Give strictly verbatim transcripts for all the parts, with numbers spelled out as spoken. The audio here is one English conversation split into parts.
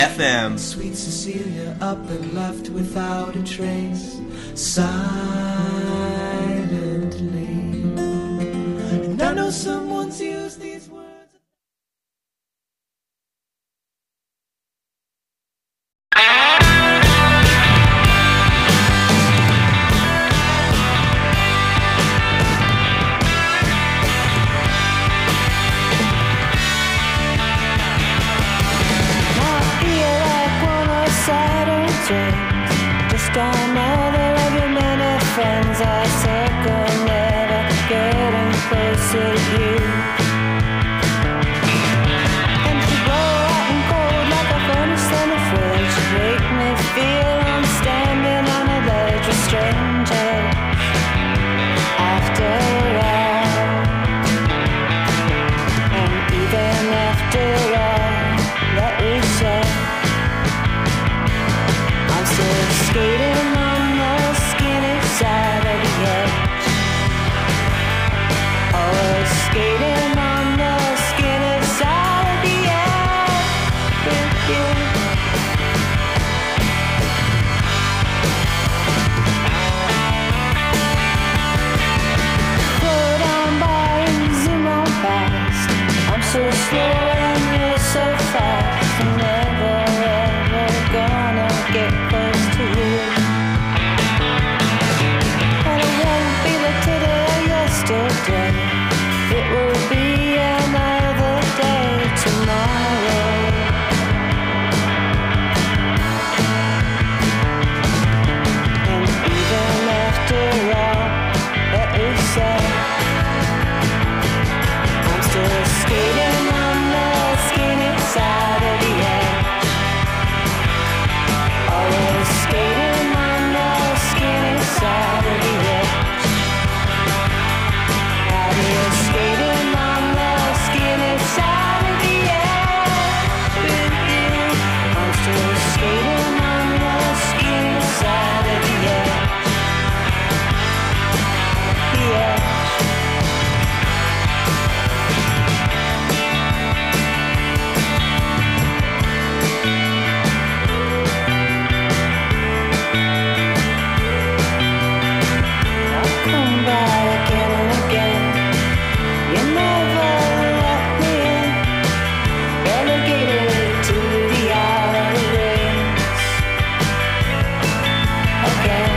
F M. Sweet Cecilia up and left without a trace, silently. And I know someone's used these words. Just another of your many friends I circle, never getting closer to you. And to go out and cold like a furnace in a fridge, make me feel I'm standing on a ledge with strangers. After all, and even after all that we said, I'm still skating on the skinny side of the edge. Always skating on the skinny side of the edge with you. Float on by and zoom on past. I'm so slow and you're so fast. I'm never ever gonna get close to you. And it won't be like today or yesterday. It will be another day tomorrow. And even after all that we said, I'm still skating on the skinny side of the edge. Always skating on the skinny side of the edge. Out here skating on the skinny side of the edge with you. I'm still skating on the skinny side of the edge. The edge. Come by again and again. You never let me in. Relegated to the outer rings again.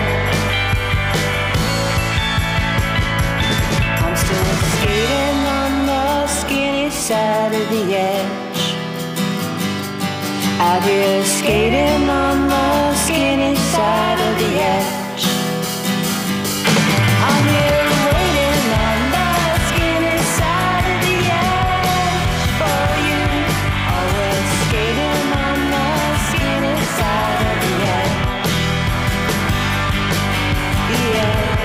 I'm still skating on the skinny side of the edge. Out here skating on the skinny side of the edge. I'm here waiting on the skinny side of the edge for you. Always skating on the skinny side of the edge. The edge.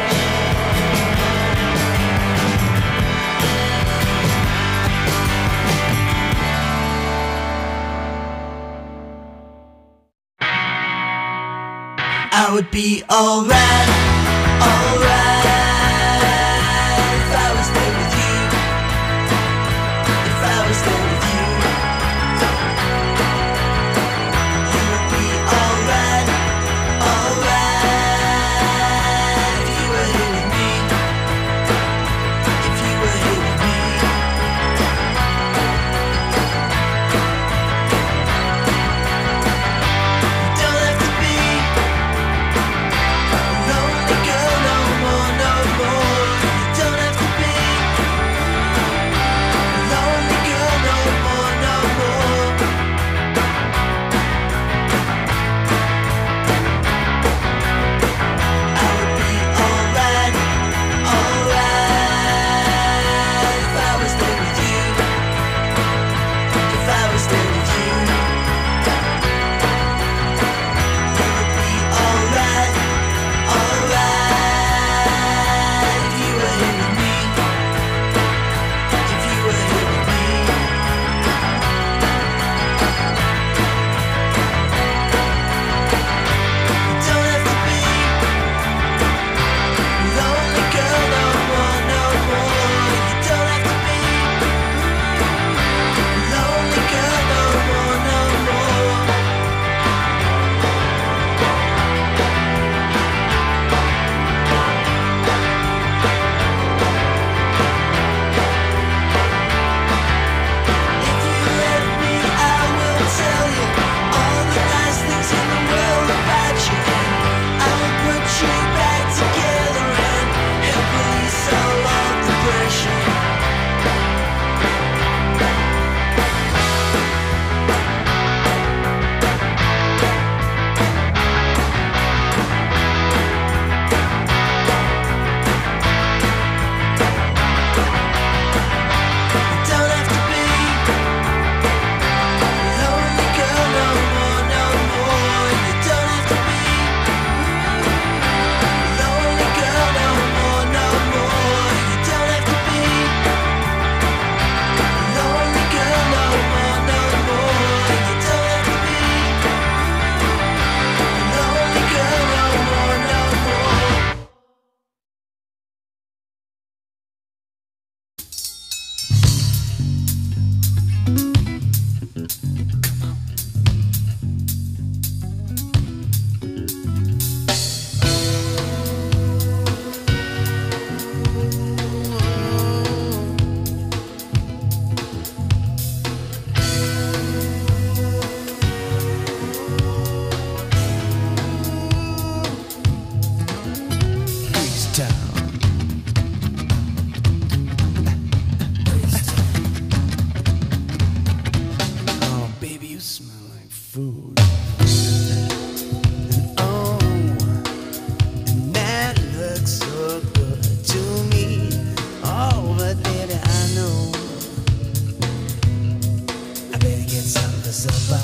I would be alright, alright, if I was there with you, if I was there with you. You would be alright, alright, if you were here with me, if you were here with me. You don't have to be a lonely girl no more. Oh, and that looks so good to me. Oh, but baby, I know I better get something for supper.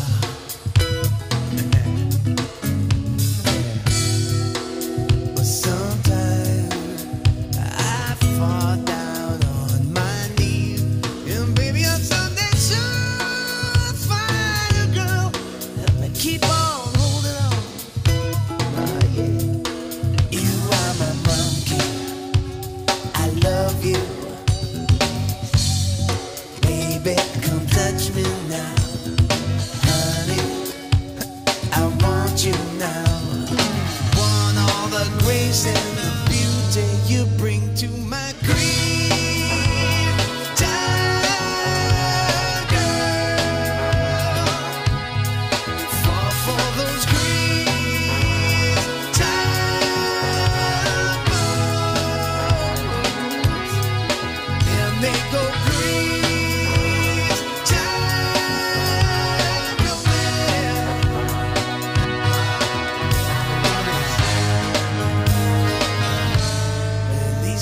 But sometimes I fall down on my knees, and baby, on Sunday sure find a girl that may keep on holding on. Oh yeah, you are my monkey. I love you, baby. Come touch me now, honey. I want you now. Want all the grace and the beauty you bring to my grief. Time, girl. Fall for those grief time moves, and they go grief time, your man. At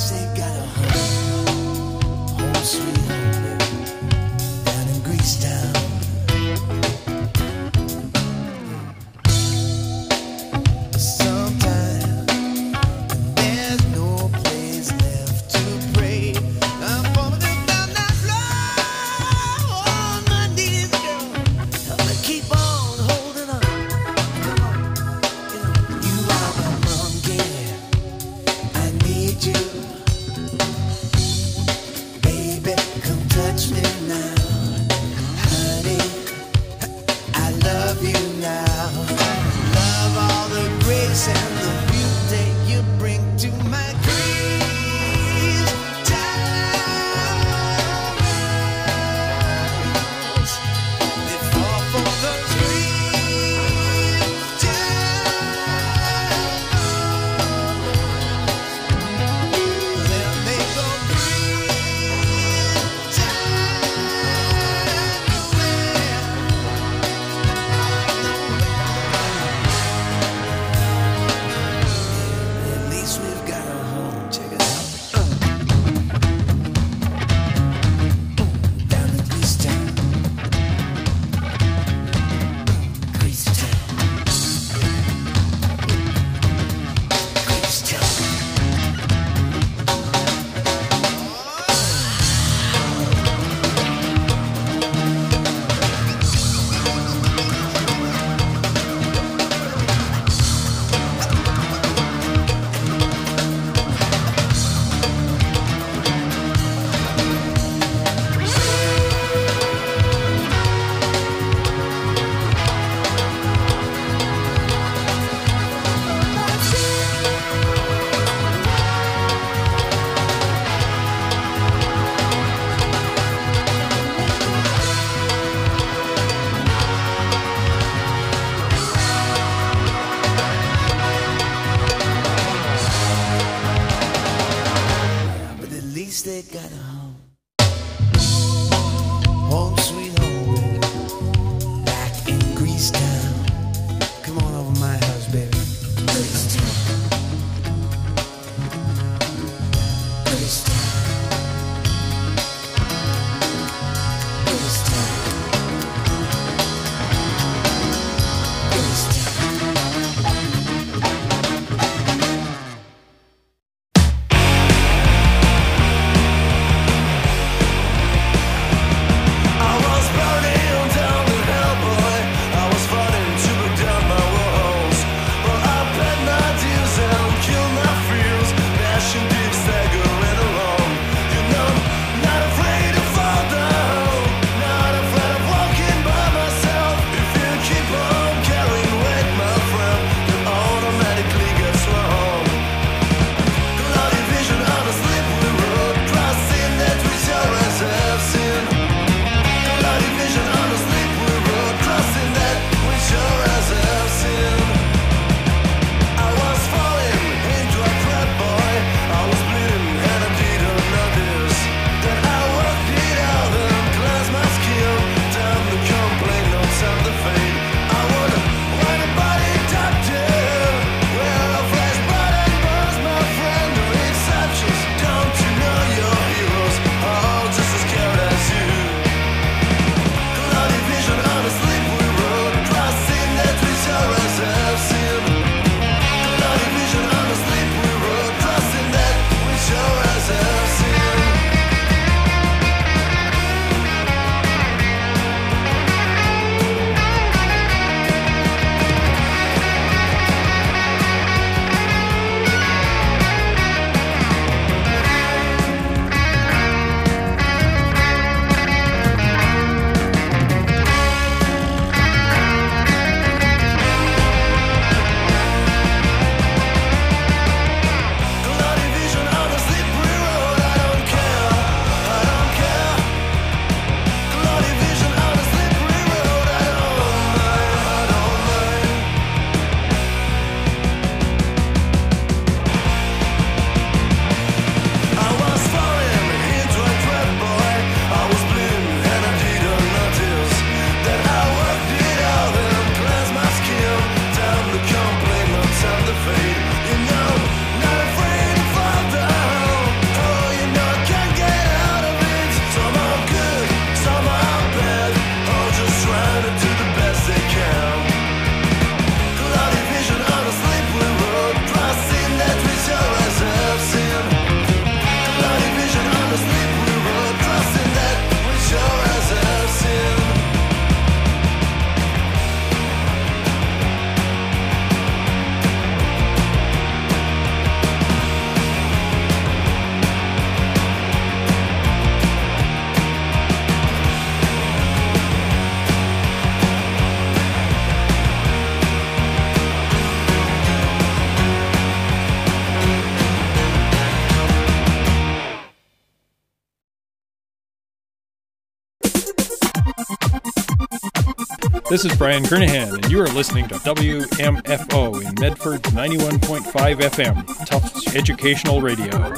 This is Brian Kernahan, and you are listening to W M F O in Medford ninety-one point five F M, Tufts Educational Radio.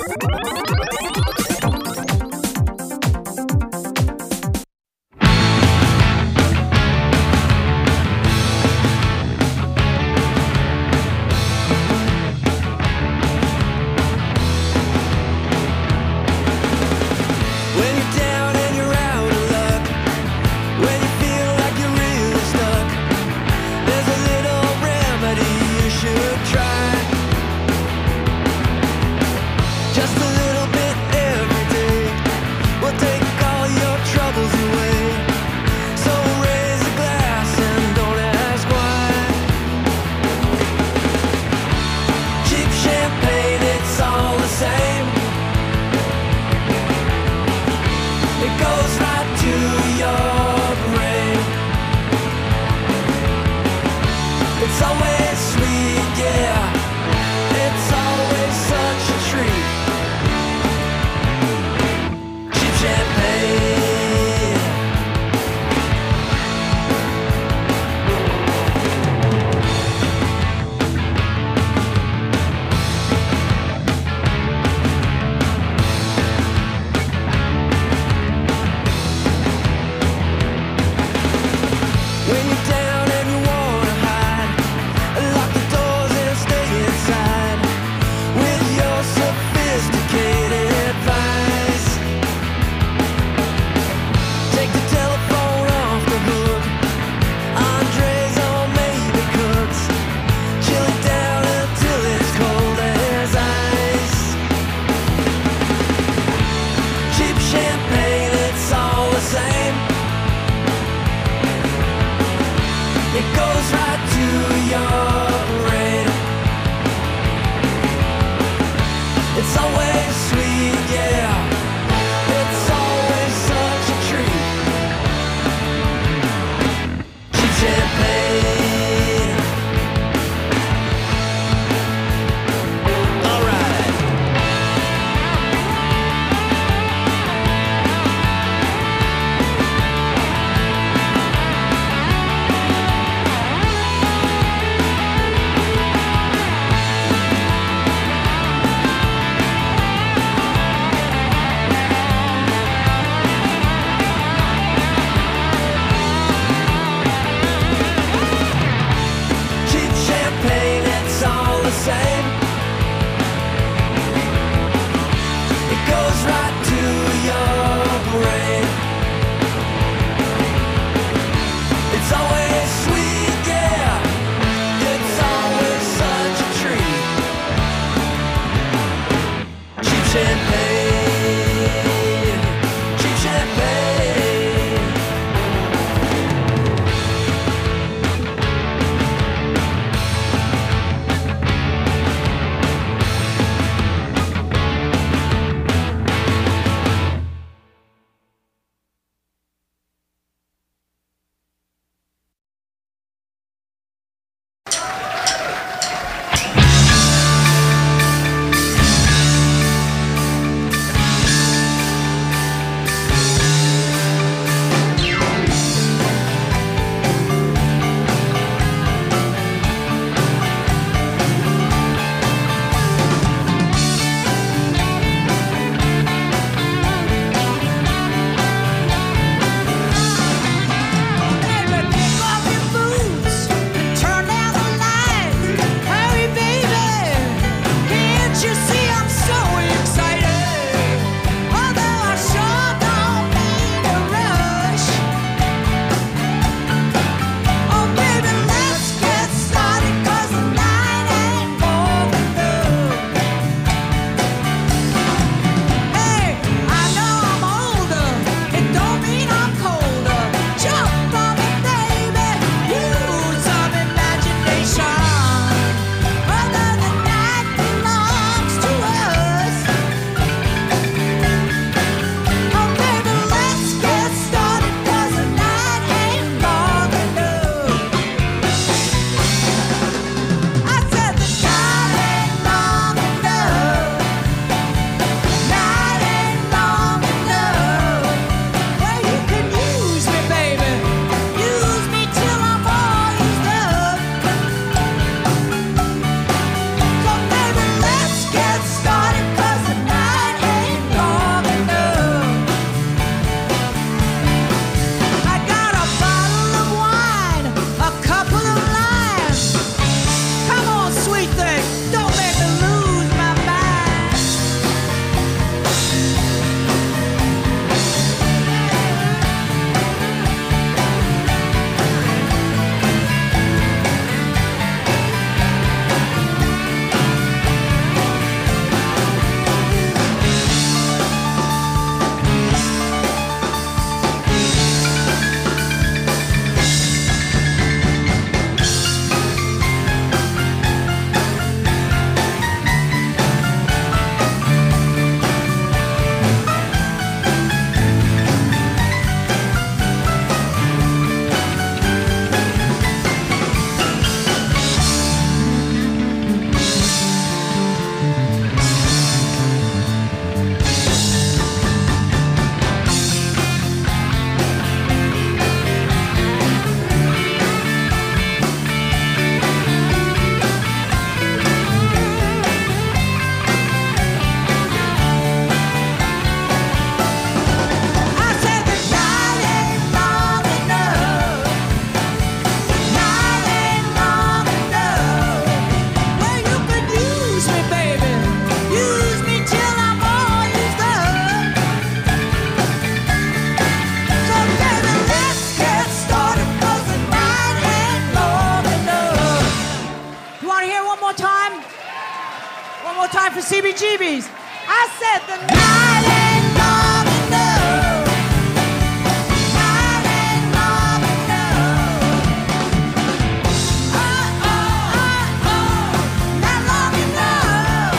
One more time for C B G B's. I said the night ain't long enough. Night ain't long enough. Oh, oh, oh, oh, not long enough.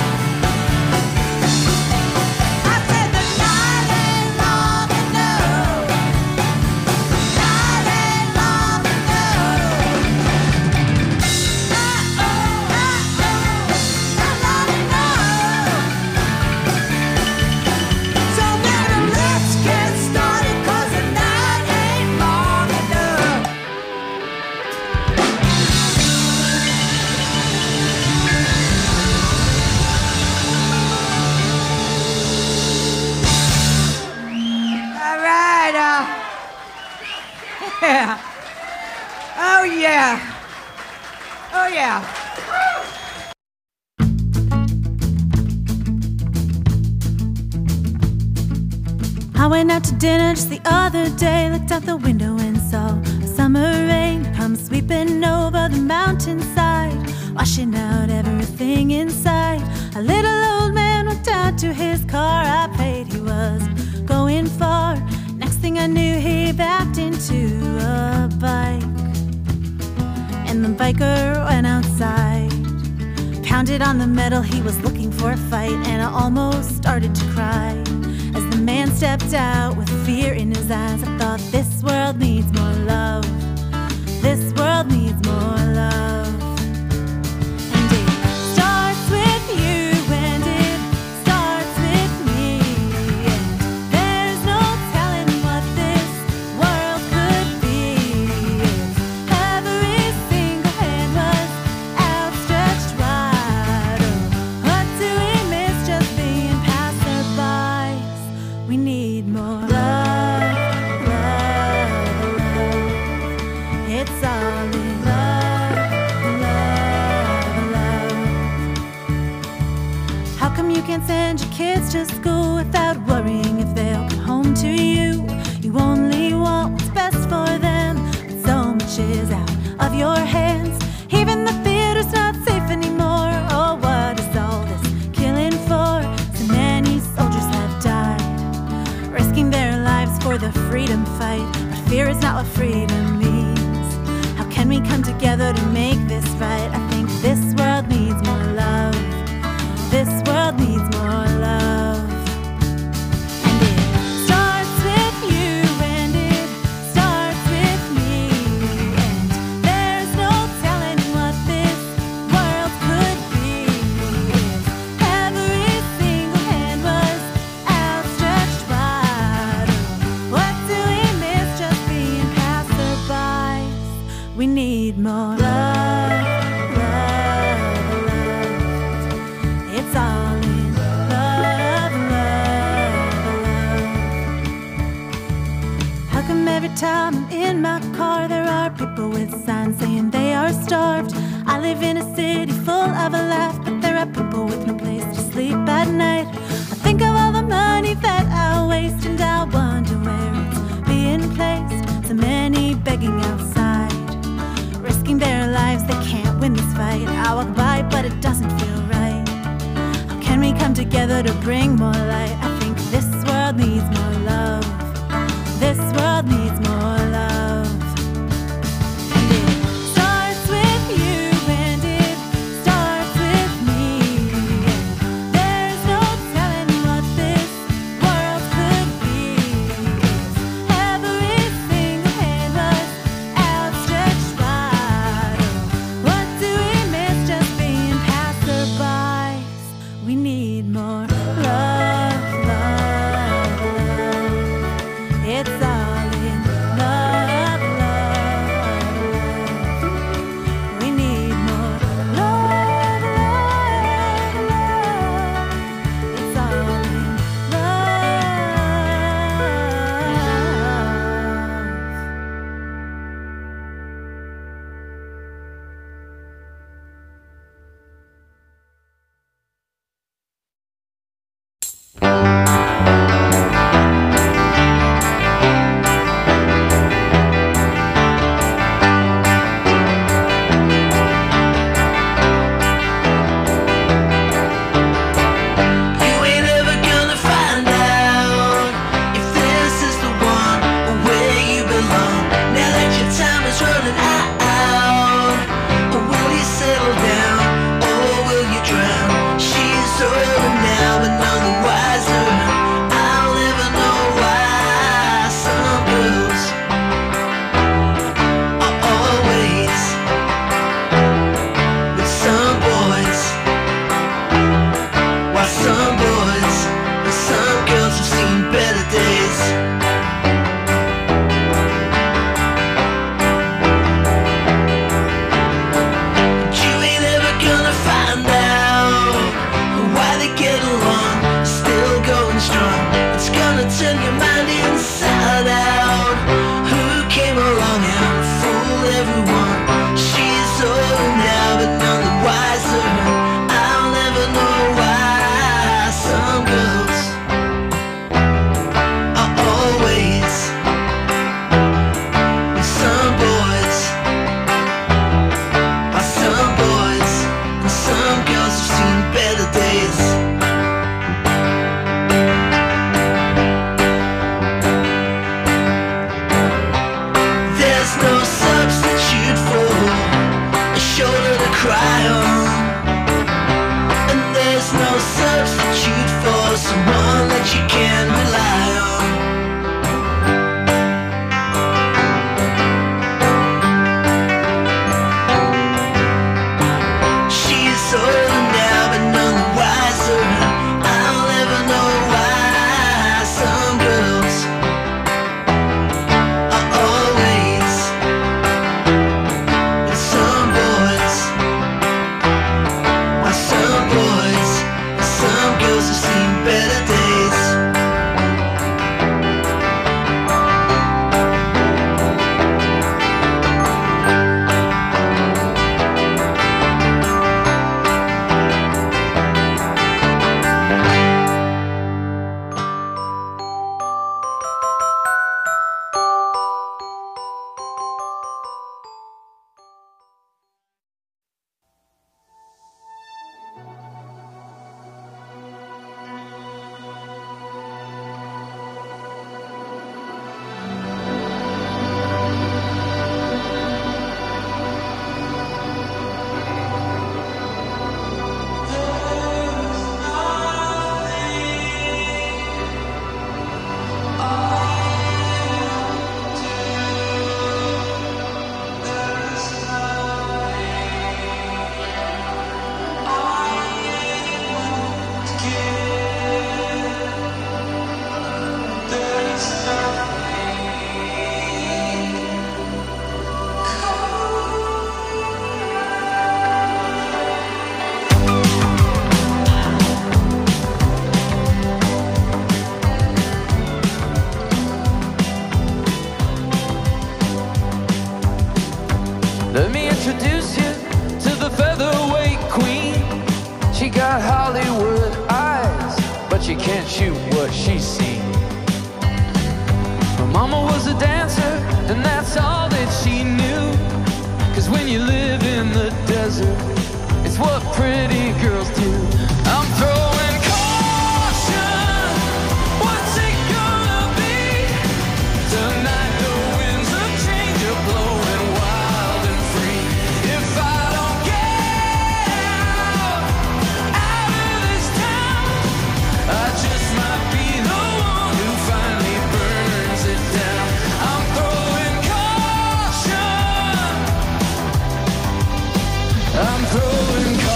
I said the night ain't long enough. Night ain't long enough. Oh, oh, oh, oh, not long enough. So baby, let's get started, 'cause the night ain't long enough. All right, uh, yeah. Oh yeah. Oh yeah. I went out to dinner just the other day, looked out the window and saw a summer rain come sweeping over the mountainside, washing out everything inside. A little old man walked out to his car. I prayed he was going far. Next thing I knew, he backed into a bike, and the biker went outside, pounded on the metal. He was looking for a fight, and I almost started to cry as the man stepped out with fear in his eyes. I thought, this world needs more love. This world needs more love. And it starts with you, and it starts with me. And there's no telling what this world could be if every single hand was outstretched wide. Oh, what do we miss just being passerbys? We need more love, love, love. It's all in love, love, love. How come you can't send your kids to school without worrying if they'll come home to you? You only want what's best for them, but so much is out of your hands. Even the theater's not safe anymore. Oh, what is all this killing for? So many soldiers have died, risking their lives for the freedom fight. But fear is not what freedom means. How can we come together to make this right? I think this world needs more love. This world needs more love. And it starts with you, and it starts with me. And there's no telling what this world could be if every single hand was outstretched wide. Oh, what do we miss just being passerbys? We need more love, love, love. It's all in love, love, love. How come every time I'm in my car there are people with signs saying they are starved? I live in a city full of a laugh, but there are people with no place to sleep at night. I think of all the money that I waste, and I wonder where it's being placed. So many begging outside, risking their lives, they can't win this fight. I walk by, but it doesn't feel right. How can we come together to bring more light? I think this world needs more love. This world needs more love. And it starts with you, and it starts with me. And there's no telling what this world could be if every single hand was outstretched wide. Oh, what do we miss just being passerbys? We need more love, can't shoot what she's seen. My mama was a dancer, and that's all that she knew. Cause when you live in the desert, it's what pretty girls do. I'm throwing caution. What's it gonna be? Tonight the winds of change are blowing wild and free. If I don't get out, out of this town, I just might be the one who finally burns it down. I'm throwing caution. I'm throwing caution.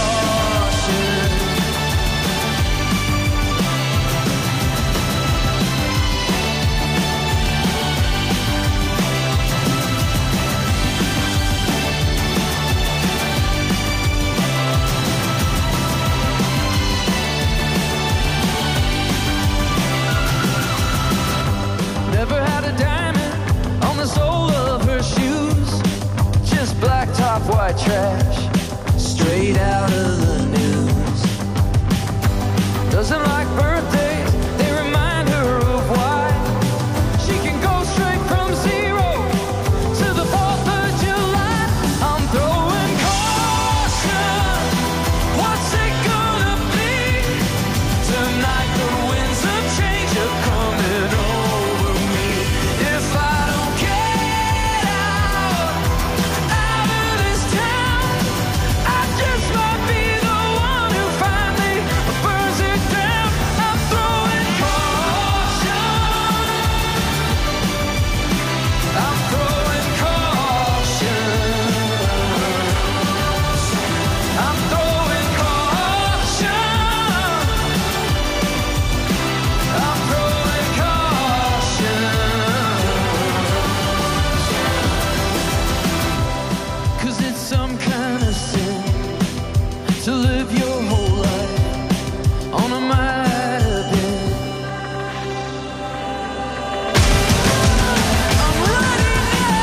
Never had a diamond on the sole of her shoes. Just black top, white trash, straight out of the news. Doesn't like birthdays, they remind her of why. She can go straight from zero to the fourth of July. I'm throwing caution. What's it gonna be? Tonight the winds of change are coming over me. If I don't get out, out of this town, I just might be the one who finally burns it down. I'm throwing caution. I'm throwing caution. I'm throwing caution. I'm throwing caution. 'Cause it's some kind of sin to live your whole life on a might have been. I'm running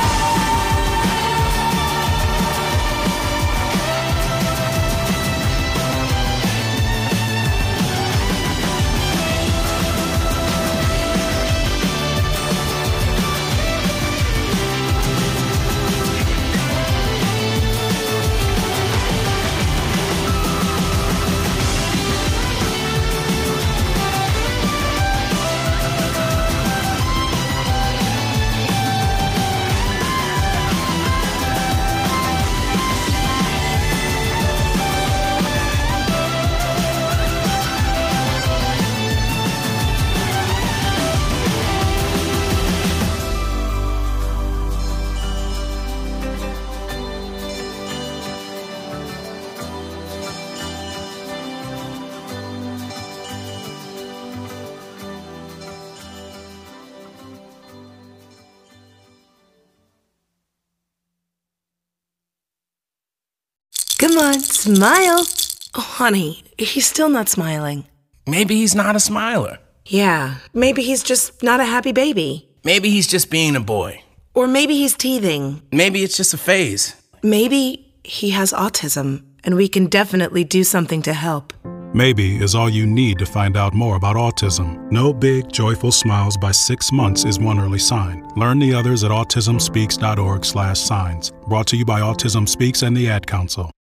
Come on, smile. Oh, honey, he's still not smiling. Maybe he's not a smiler. Yeah, maybe he's just not a happy baby. Maybe he's just being a boy. Or maybe he's teething. Maybe it's just a phase. Maybe he has autism, and we can definitely do something to help. Maybe is all you need to find out more about autism. No big, joyful smiles by six months is one early sign. Learn the others at autism speaks dot org slash signs. Brought to you by Autism Speaks and the Ad Council.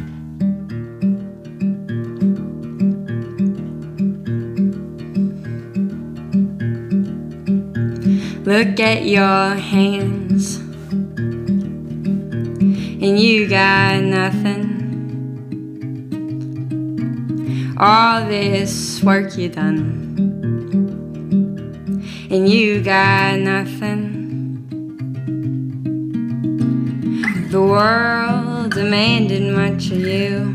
Look at your hands, and you got nothing. All this work you done, and you got nothing. The world demanded much of you,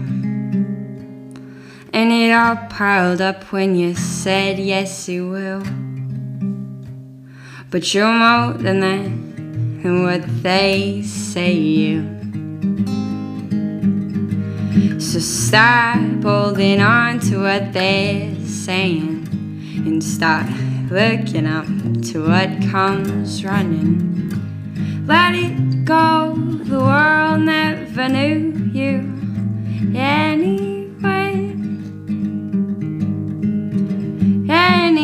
and it all piled up when you said yes you will. But you're more than that, and what they say you. So stop holding on to what they're saying, and start looking up to what comes running. Let it go, the world never knew you anyway. Anyway.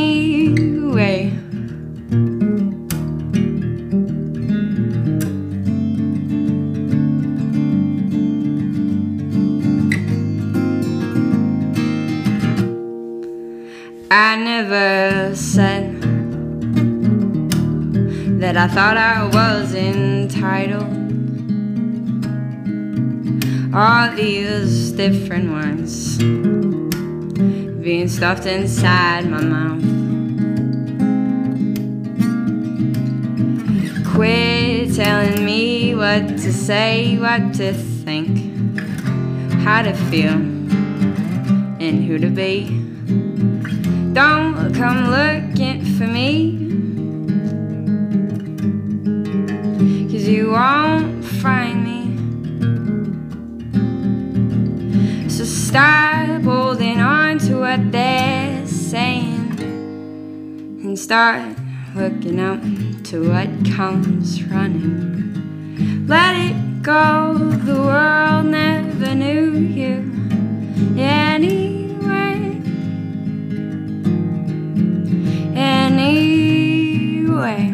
I never said that I thought I was entitled. All these different words being stuffed inside my mouth. Quit telling me what to say, what to think, how to feel, and who to be. Don't come looking for me, 'cause you won't find me. So stop holding on to what they're saying and start looking up to what comes running. Let it go, the world never knew you anyway. Anyway.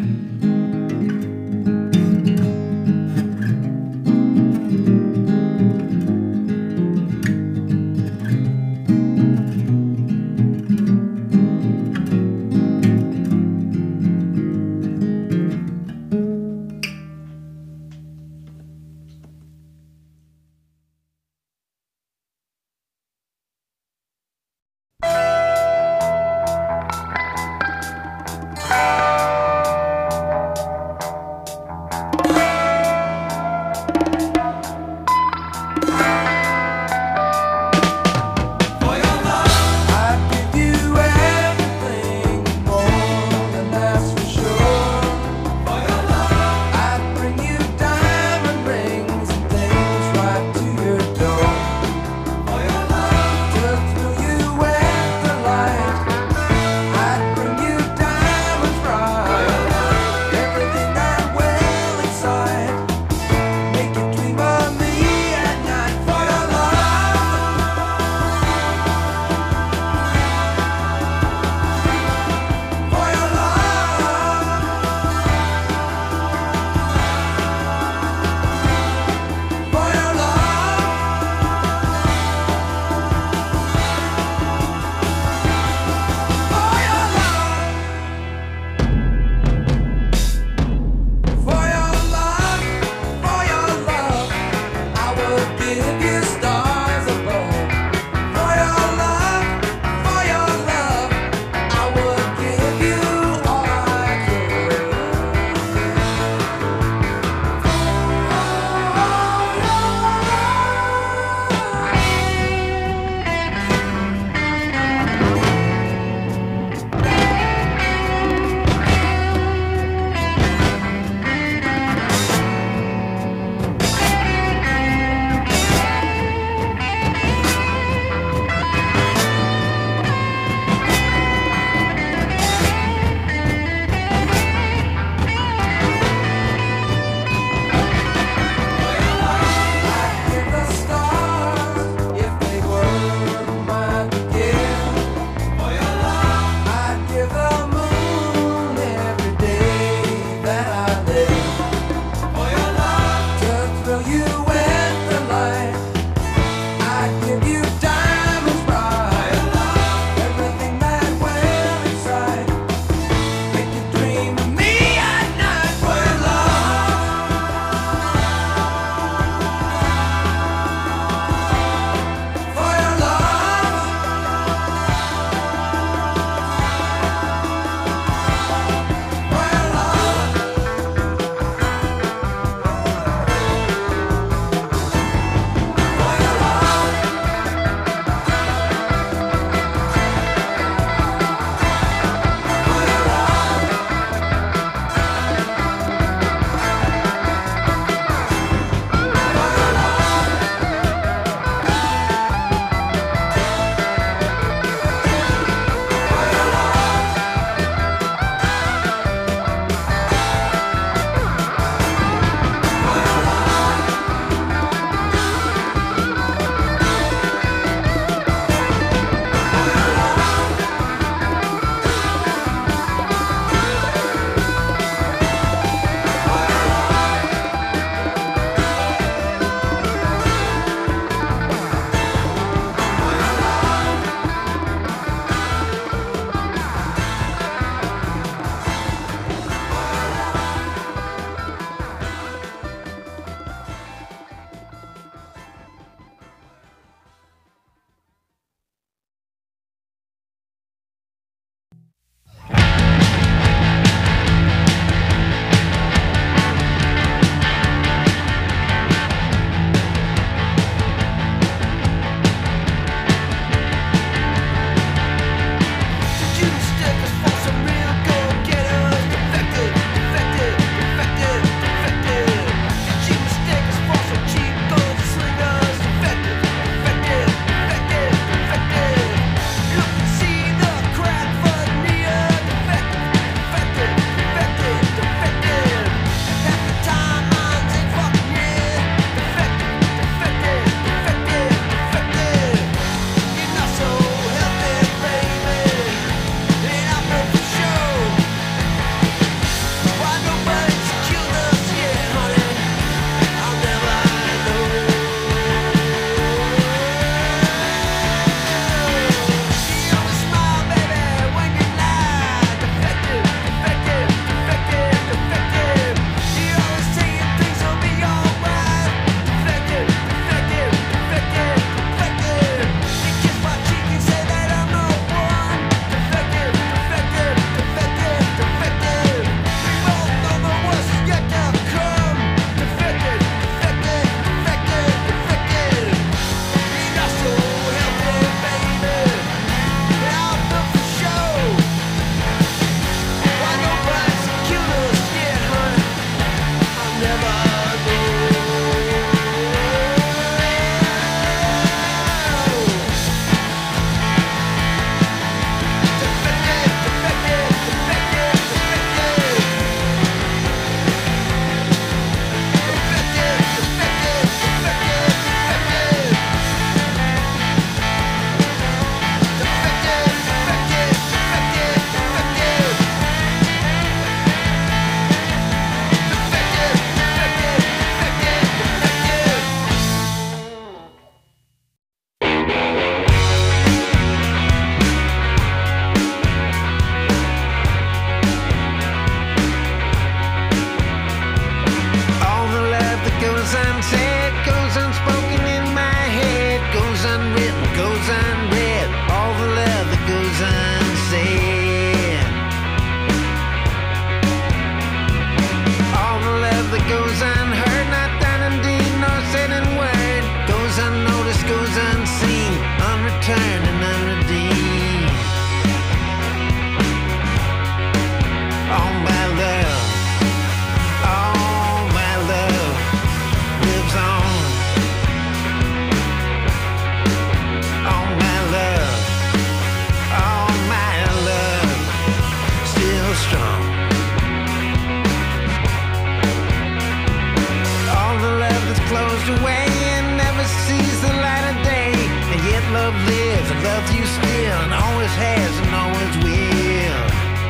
love lives and loves you still, and always has and always will.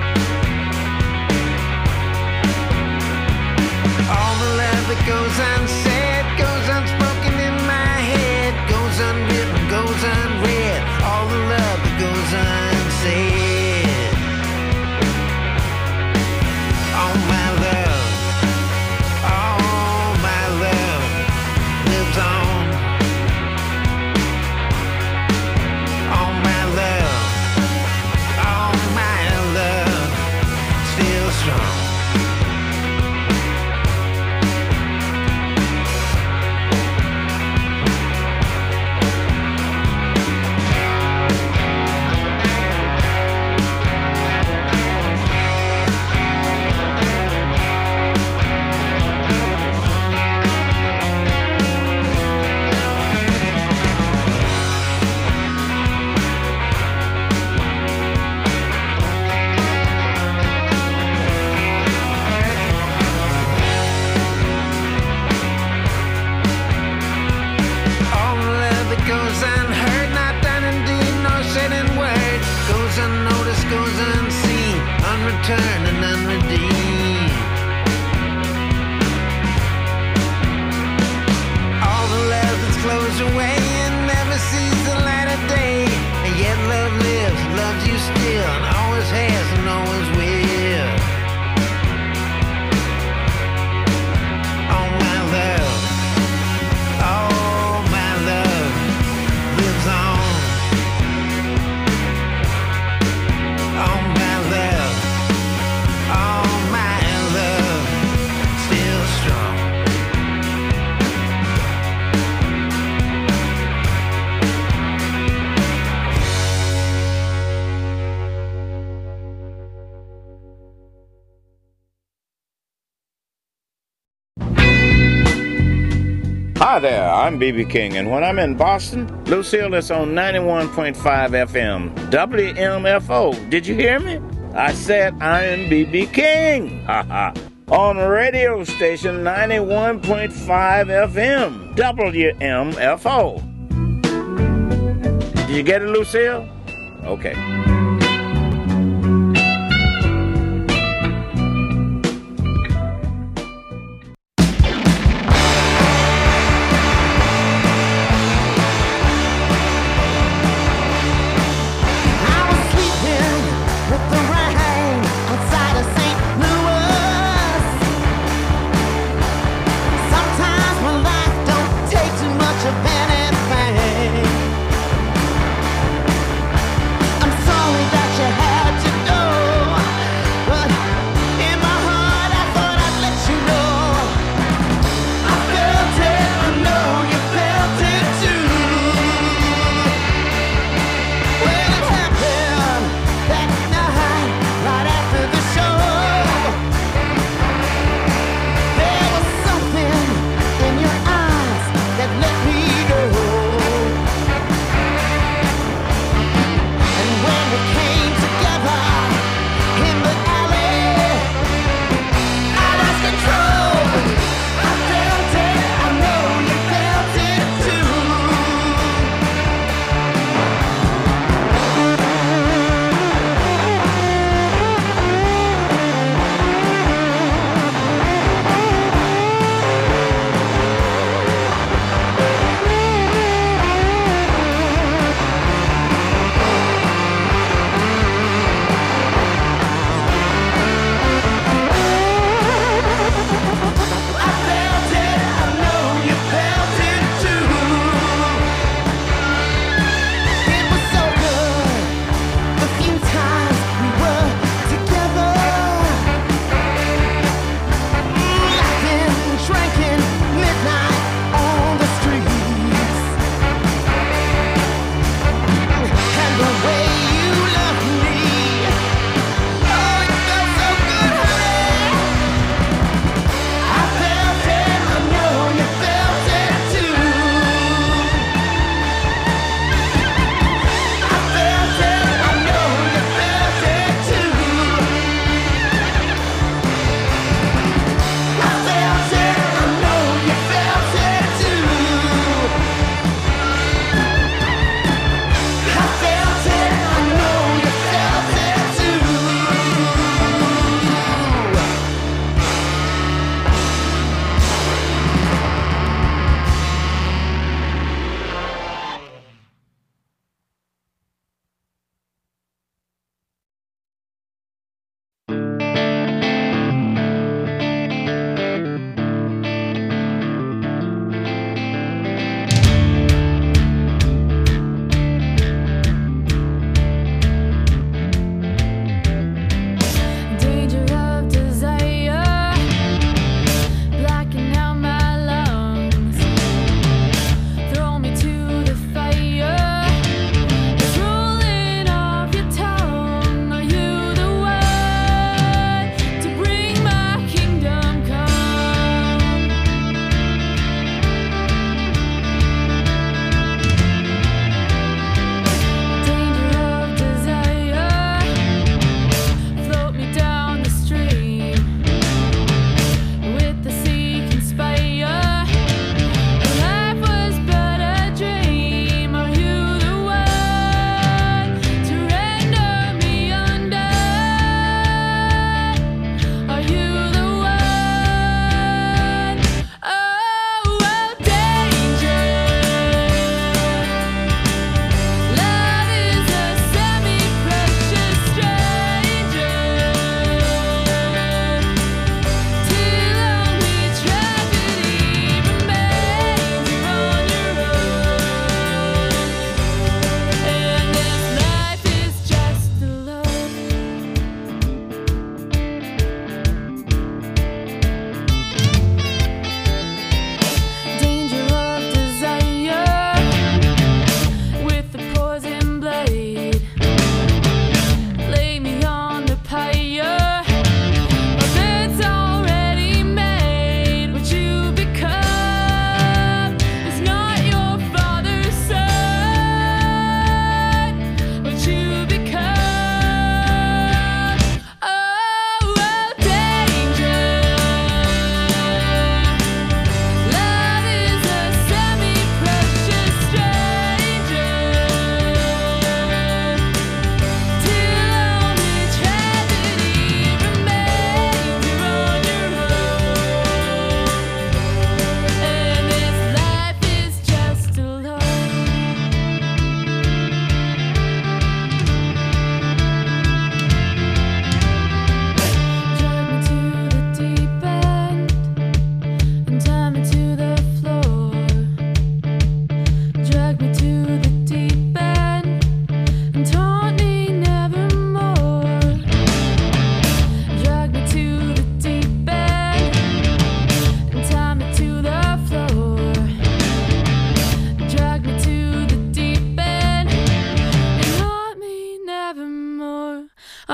All the love that goes unsaid, goes unspoken in my head, goes unwritten, goes unread. All the love that goes unsaid. All my love, all my love lives on. All my love, all my love still strong. All the love that goes unheard, not done in deed, nor said in words, goes unnoticed, goes unseen, unreturned and unredeemed. All the love that's closed away and never sees the light of day, and yet love lives, loves you still, and always has and always will. All my love, all my love lives on. All my love, all my love still strong. Hi there, I'm B B King, and when I'm in Boston, Lucille is on ninety-one point five F M, W M F O. Did you hear me? I said I am B B King, haha, on radio station ninety-one point five F M, W M F O. Did you get it, Lucille? Okay. I was sleeping with the rain outside of Saint Louis. Sometimes my life don't take too much of anything. I'm so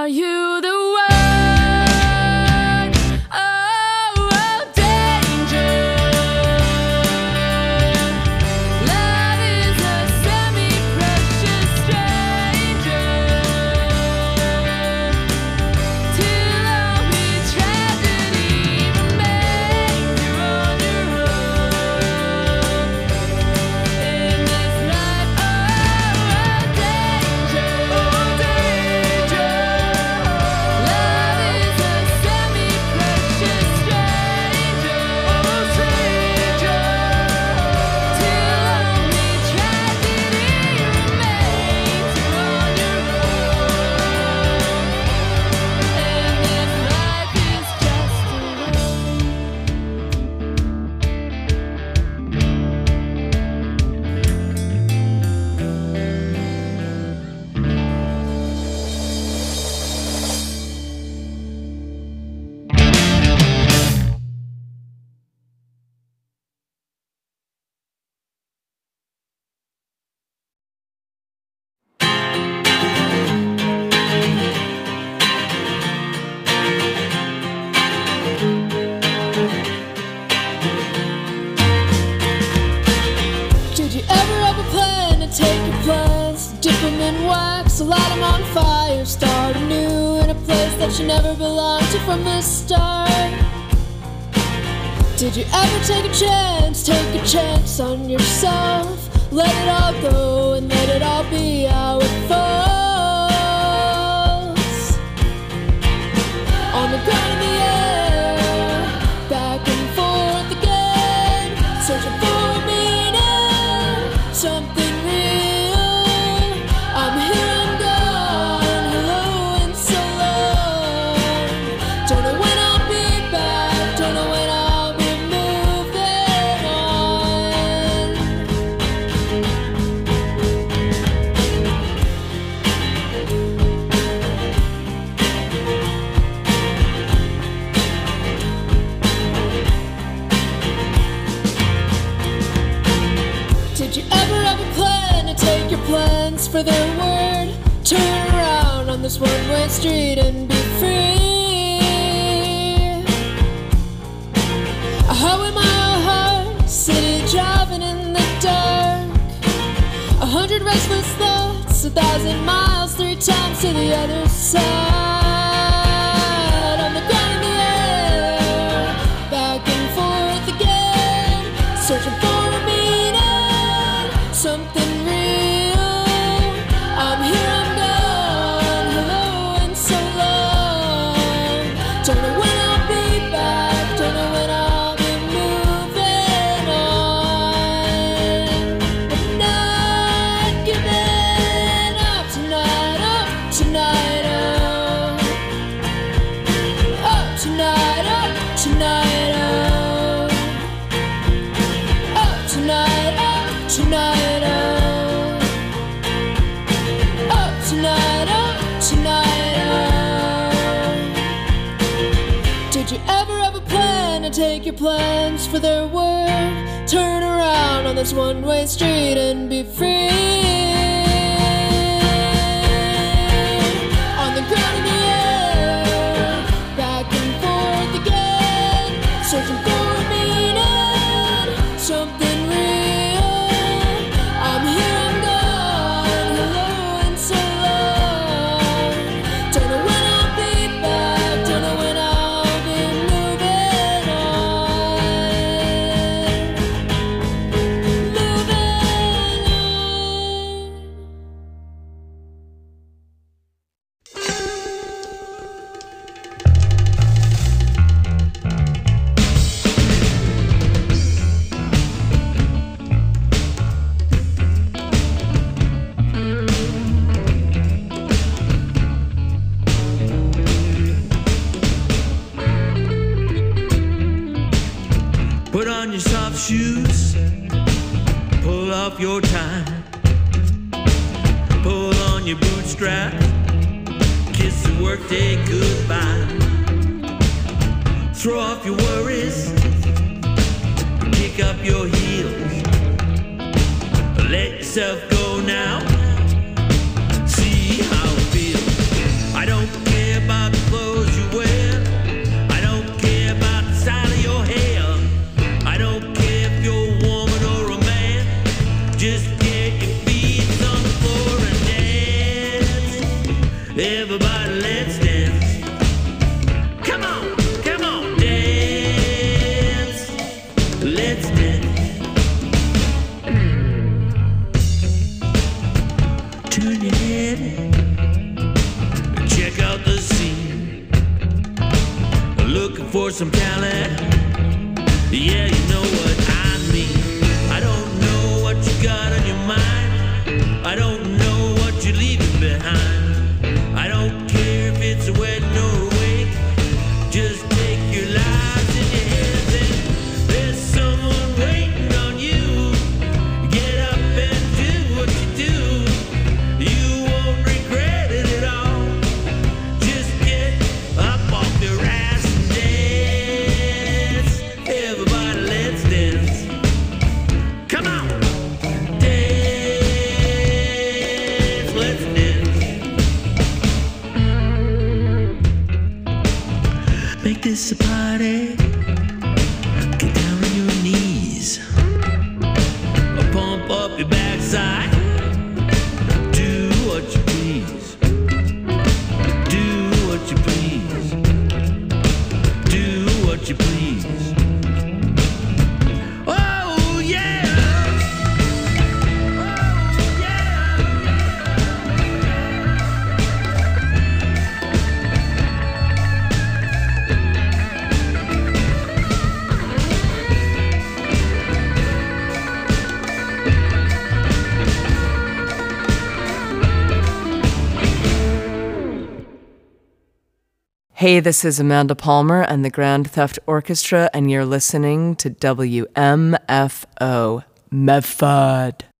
Are you the one? Oh, oh, danger. Love is a semi-precious stranger. Till only tragedy remains. You're on your own in this life. Oh, oh, danger. Oh, danger. Love is a semi-precious stranger. Oh, stranger. Till only tragedy remains. You're on your own, and this life is just Did you ever have a plan to take your plans, dip them in wax, light them on fire, start anew in a place that you never belonged to from the start? Did you ever take a chance, take a chance on yourself, let it all go and let it all be how it falls? On the ground in the air, back and forth again, searching for a meaning, something real. I'm here, I'm gone, hello and so long. Don't know when I'll be back, don't know when I'll be moving on. Did you ever have a plan to take your plans for their word? Turn around on this one-way street and be free. A highway mile heart, city driving in the dark. A hundred restless thoughts, a thousand miles, three times to the other side. On the ground in the air, back and forth again, searching for a meaning, something real. I'm here, I'm gone, hello and so long. Don't know when I'll be back, don't know when I'll be moving on. But not giving up tonight, up tonight, oh. Up tonight, up tonight, oh. Up tonight, up tonight, oh. Up tonight, up tonight, oh. Did you ever have a plan to take your plans for their word? Turn around on this one-way street and be free. On the ground in the air, back and forth again, searching for a meaning, something real. I'm here, I'm gone, hello and so long. Don't know when I'll be back, don't know when I'll be moving on. Moving Put on your soft shoes, pull off your tie, pull on your bootstrap, kiss the workday goodbye. Throw off your worries, kick up your heels, let yourself go now, see how it feels. I don't care Everybody, let's dance. Come on, come on, dance. Let's dance. Turn your head and check out the scene. Looking for some talent. Yeah, you know what I mean. I don't know what you got on your mind. I don't know what you're leaving behind. I don't care if it's a wedding or a wake. Just take your lives in your hands and there's someone waiting on you. Get up and do what you do. You won't regret it at all. Just get up off your ass and dance. Everybody, let's dance. Come on, dance. Let's dance. Make this a party. Get down on your knees. Pump up your backside. Do what you please. Do what you please. Do what you please. Oh yeah. Hey, this is Amanda Palmer and the Grand Theft Orchestra, and you're listening to W M F O, Medford.